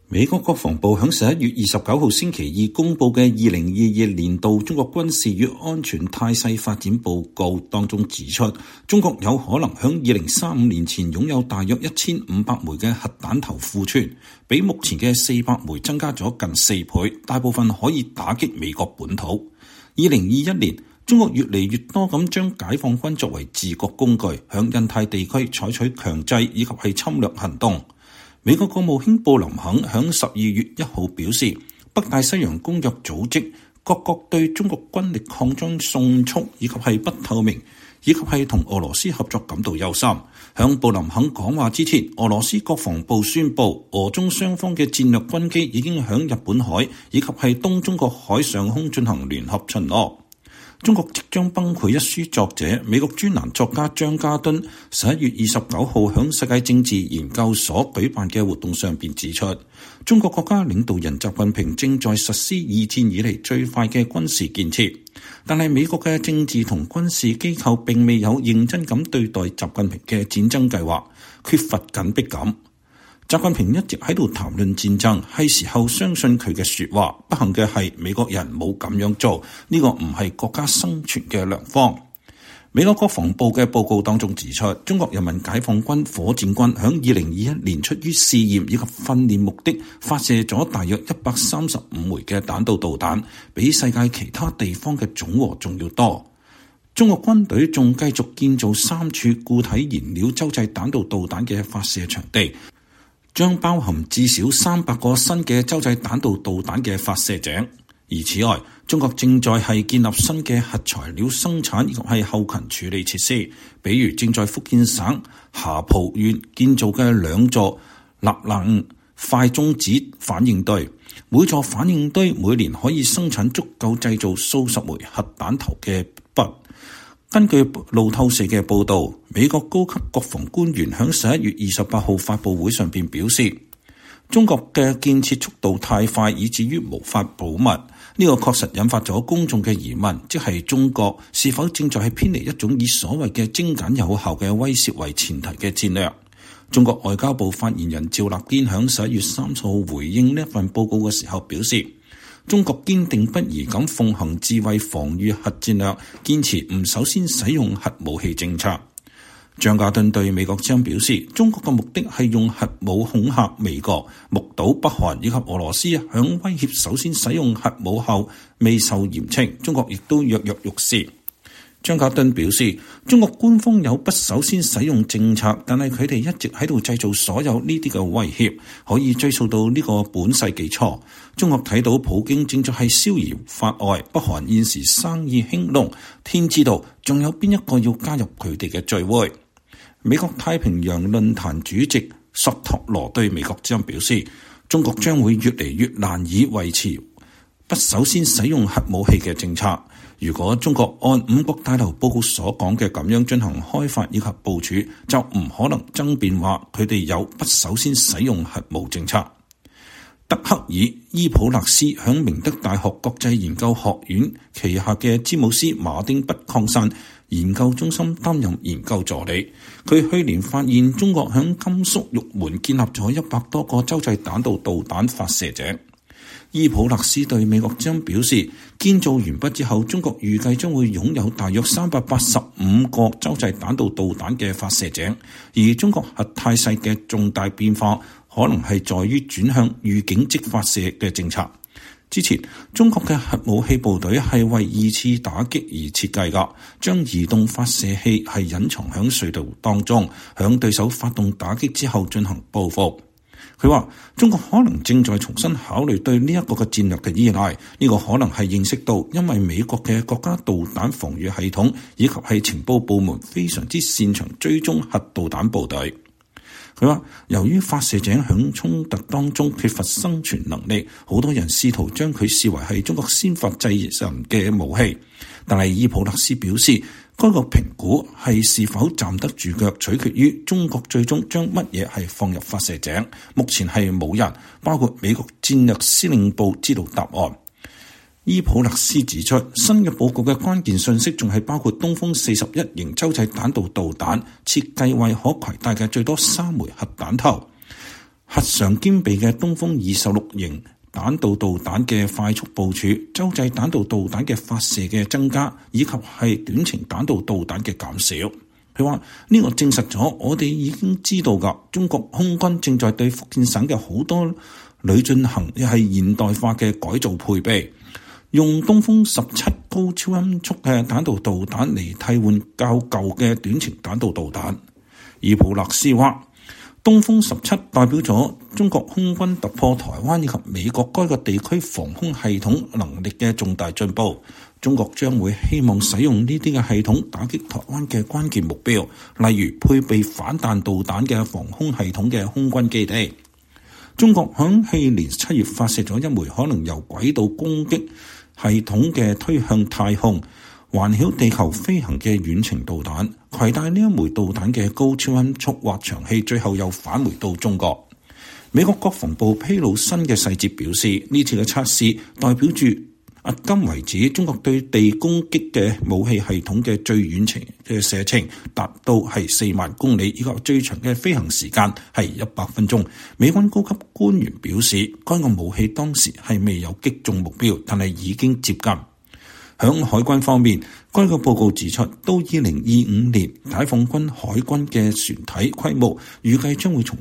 美國國防部喺11月29號星期二公佈嘅2022年度中國軍事與安全態勢發展報告當中指出，中國有可能喺2035年前擁有大約1500枚嘅核彈頭庫存，比目前嘅400枚增加咗近4倍，大部分可以打擊美國本土。2021年，中國越嚟越多咁將解放軍作為治國工具，喺印太地區採取強制以及係侵略行動。美國國務卿布林肯喺12月1號表示，北大西洋公約組織各國對中國軍力擴張迅速以及係不透明，以及係同俄羅斯合作感到憂心。喺布林肯講話之前，俄羅斯國防部宣布，俄中雙方嘅戰略軍機已經喺日本海以及係東中國海上空進行聯合巡邏。中國即將崩潰一書作者、美國專欄作家張家敦11月29號喺世界政治研究所舉辦嘅活動上便指出，中國國家領導人習近平正在實施二戰以嚟最快嘅軍事建設，但係美國嘅政治同軍事機構並未有認真咁對待習近平嘅戰爭計劃，缺乏緊迫感。習近平一直喺度談論戰爭，係時候相信佢嘅說話。不幸嘅係，美國人冇咁樣做，呢個唔係國家生存嘅良方。美國國防部嘅報告當中指出，中國人民解放軍火箭軍喺2021年出於試驗以及訓練目的，發射咗大約135枚嘅彈道導彈，比世界其他地方嘅總和仲要多。中國軍隊仲繼續建造3處固體燃料洲際彈道導彈嘅發射場地，將包含至少300個新嘅洲際彈道導彈嘅發射井。而此外，中國正在建立新嘅核材料生產以及後勤處理設施，比如正在福建省霞浦縣建造嘅2座立能快中子反應堆，每座反應堆每年可以生產足夠製造數十枚核彈頭嘅筆。根據路透社嘅報導，美國高級國防官員喺11月28號發佈會上便表示，中國嘅建設速度太快，以至於無法保密。呢個確實引發咗公眾嘅疑問，即係中國是否正在偏離一種以所謂嘅精簡有效嘅威懾為前提嘅戰略。中國外交部發言人趙立堅喺11月30號回應呢份報告嘅時候表示，中國堅定不移咁奉行自衛防禦核戰略，堅持唔首先使用核武器政策。張家敦對美國之音表示，中國嘅目的係用核武恐嚇美國，目睹北韓以及俄羅斯響威脅首先使用核武後未受嚴懲，中國亦都躍躍欲試。張家敦表示，中國官方有不首先使用政策，但係佢哋一直喺度製造所有呢啲嘅威脅，可以追溯到呢個本世紀初。中國睇到普京正在係逍遙法外，北韓現時生意興隆，天知道仲有邊一個要加入佢哋嘅聚會。美國太平洋論壇主席索托羅對美國之音表示，中國將會越嚟越難以維持不首先使用核武器嘅政策。如果中國按5國大樓報告所講嘅咁樣進行開發以及部署，就唔可能爭辯話佢哋有不首先使用核武政策。德克爾伊普勒斯響明德大學國際研究學院旗下嘅詹姆斯馬丁不擴散研究中心擔任研究助理。佢去年發現中國響甘肅玉門建立咗100多個洲際彈道導彈發射井。伊普勒斯對美國之音表示，建造完畢之後，中國預計將會擁有大約385個洲際彈道導彈嘅發射井。而中國核態勢嘅重大變化，可能係在於轉向預警即發射嘅政策。之前，中國嘅核武器部隊係為2次打擊而設計㗎，將移動發射器係隱藏響隧道當中，響對手發動打擊之後進行報復。佢話中國可能正在重新考慮對呢一個嘅戰略嘅依賴，呢個可能係認識到因為美國嘅國家導彈防禦系統以及係情報部門非常之擅長追蹤核導彈部隊。佢話由於發射井響衝突當中缺乏生存能力，好多人試圖將佢視為係中國先發制人嘅武器，但係伊普勒斯表示，該個評估係是否站得住腳，取決於中國最終將乜嘢係放入發射井。目前係冇人，包括美國戰略司令部知道答案。伊普勒斯指出，新嘅報告嘅關鍵信息仲係包括東風41型洲際彈道導彈設計為可攜帶嘅最多3枚核彈頭。 核常兼備嘅東風26型彈道導彈嘅快速部署、洲際彈道導彈嘅發射嘅增加，以及係短程彈道導彈嘅減少。佢話呢個證實咗我哋已經知道㗎，中國空軍正在對福建省嘅好多旅進行係現代化嘅改造配備，用東風17高超音速嘅彈道導彈嚟替換較舊嘅短程彈道導彈。而普勒斯話，東風17代表咗中國空軍突破台灣以及美國該個地區防空系統能力嘅重大進步。中國將會希望使用呢啲嘅系統打擊台灣嘅關鍵目標，例如配備反彈導彈嘅防空系統嘅空軍基地。中國響去年7月發射咗一枚可能由軌道攻擊系統嘅推向太空、環繞地球飛行嘅遠程導彈。攜帶呢一枚導彈嘅高超音速滑翔器最後又返回到中國。美國國防部披露新嘅細節，表示呢次嘅測試代表住迄今為止中國對地攻擊嘅武器系統嘅最遠程嘅射程達到係4萬公里，以及最長嘅飛行時間係100分鐘。美軍高級官員表示，該個武器當時係未有擊中目標，但係已經接近。響海軍方面，該個報告指出，到2025年，解放軍海軍嘅船體規模預計將會從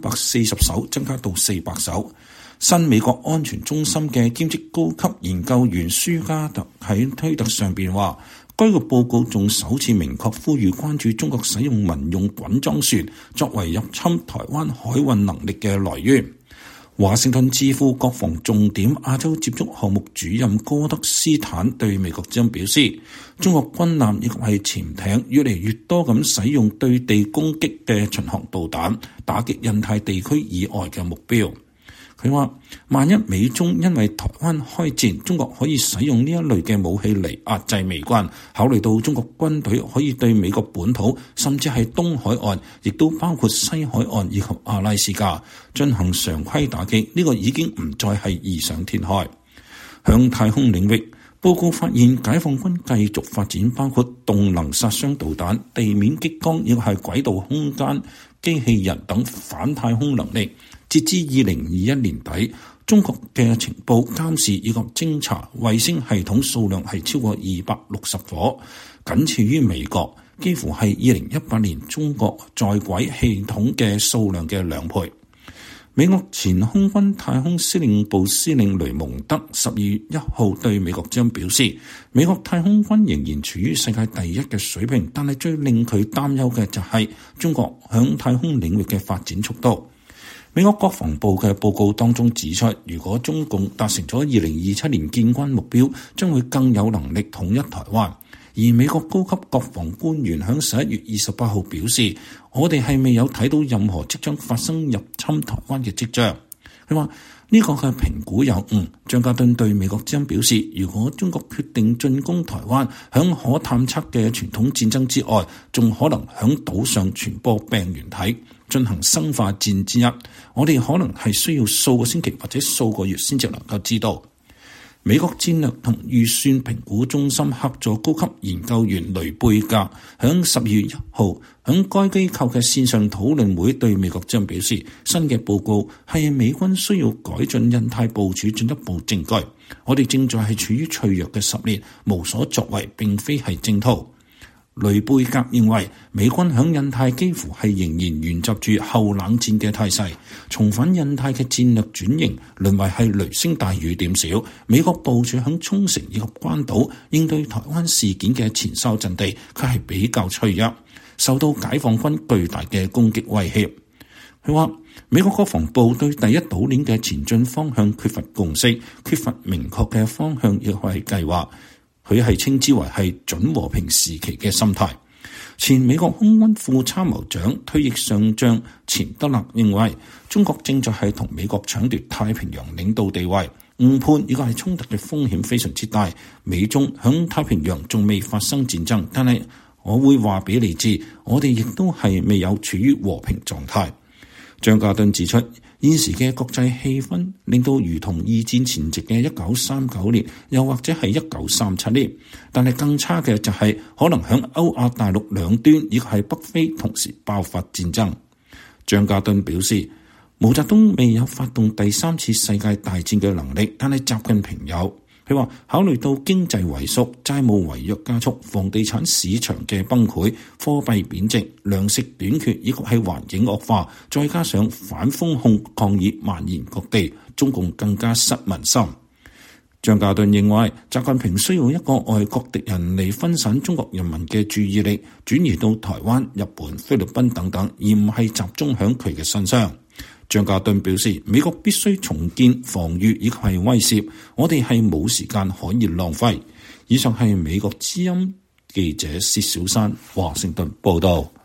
340艘增加到400艘。新美國安全中心嘅兼職高級研究員舒加特喺推特上邊話，該個報告仲首次明確呼籲關注中國使用民用滾裝船作為入侵台灣海運能力嘅來源。華盛頓智庫國防重點亞洲接觸項目主任戈德斯坦對美國之音表示，中國軍艦亦係潛艇越嚟越多咁使用對地攻擊嘅巡航導彈，打擊印太地區以外嘅目標。佢話，萬一美中因為台灣開戰，中國可以使用呢一類嘅武器嚟壓制美軍。考慮到中國軍隊可以對美國本土甚至係東海岸，亦都包括西海岸以及阿拉斯加進行常規打擊，呢個已經唔再係異想天開。向太空領域，報告發現解放軍繼續發展包括動能殺傷導彈、地面激光亦係軌道空間機器人等反太空能力。截至2021年底，中國嘅情報監視以及偵察衛星系統數量係超過260顆，僅次於美國，幾乎係2018年中國在軌系統嘅數量嘅2倍。美國前空軍太空司令部司令雷蒙德12月1號對美國之音表示，美國太空軍仍然處於世界第一嘅水平，但係最令佢擔憂嘅就係中國響太空領域嘅發展速度。美國國防部嘅報告當中指出，如果中共達成咗2027年建軍目標，將會更有能力統一台灣。而美國高級國防官員喺11月28號表示，我哋係未有睇到任何即將發生入侵台灣嘅跡象。佢話呢個嘅評估有誤。張家敦對美國之音表示，如果中國決定進攻台灣，響可探測嘅傳統戰爭之外，仲可能響島上傳播病原體，進行生化戰之一，我哋可能係需要數個星期或者數個月先至能夠知道。美國戰略同預算評估中心客座高級研究員雷貝格響12月1號響該機構嘅線上討論會對美國之音表示，新嘅報告係美軍需要改進印太部署進一步證據。我哋正在係處於脆弱嘅10年，無所作為並非係正途。雷貝格認為，美軍響印太幾乎係仍然沿襲住後冷戰嘅態勢，重返印太嘅戰略轉型淪為係雷聲大雨點小。美國部署響沖繩以及關島應對台灣事件嘅前哨陣地，佢係比較脆弱，受到解放軍巨大嘅攻擊威脅。佢話，美國國防部對第一島鏈嘅前進方向缺乏共識，缺乏明確嘅方向亦係計劃。佢係稱之為係準和平時期嘅心態。前美國空軍副參謀長退役上將錢德勒認為，中國正在係同美國搶奪太平洋領導地位，誤判呢個係衝突嘅風險非常之大。美中響太平洋仲未發生戰爭，但係我會話俾你知，我哋亦都係未有處於和平狀態。張家敦指出，現時嘅國際氣氛令到如同二戰前夕嘅1939年，又或者係1937年，但係更差嘅就係可能響歐亞大陸兩端，亦係北非同時爆發戰爭。張家敦表示， 毛澤東未有發動第三次世界大戰嘅能力，但係習近平有。佢話考慮到經濟萎縮、債務違約加速、房地產市場嘅崩潰、貨幣貶值、糧食短缺以及係環境惡化，再加上反封控抗議蔓延各地，中共更加失民心。張家敦認為，習近平需要一個外國敵人嚟分散中國人民嘅注意力，轉移到台灣、日本、菲律賓等等，而唔係集中響佢嘅身上。張家敦表示，美國必須重建防禦以及係威懾，我哋係冇時間可以浪費。以上係美國之音記者薛小山華盛頓報道。